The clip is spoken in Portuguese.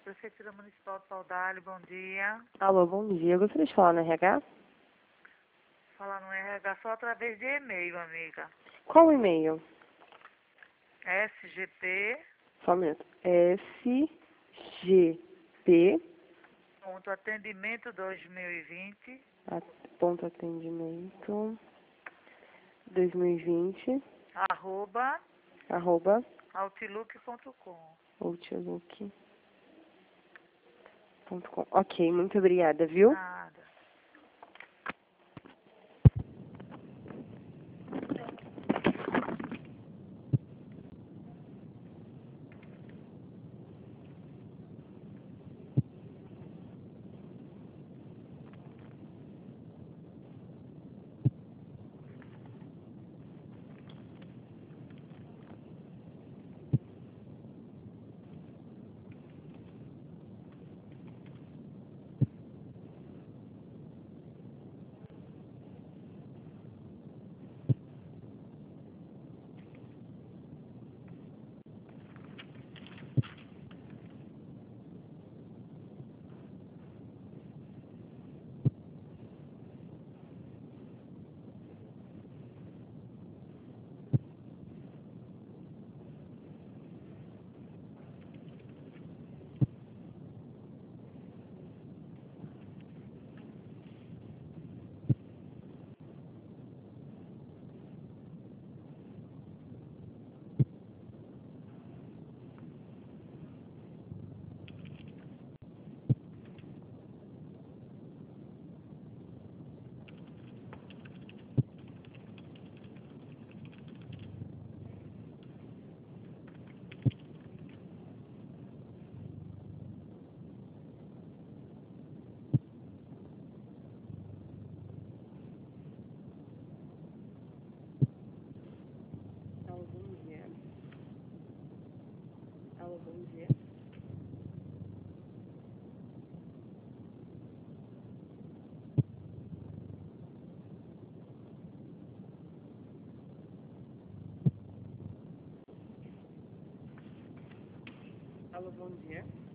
Prefeitura Municipal de Paudalho, bom dia. Alô, bom dia. Eu gostaria de falar no RH. Falar no RH só através de e-mail, amiga. Qual o e-mail? SGP, Só um minuto. SGP, ponto atendimento 2020, ponto atendimento 2020, @ arroba, outlook.com. outlook.com. Ok, muito obrigada, viu? Nada. Alô, bom dia. Alô, bom dia. Alô, bom dia.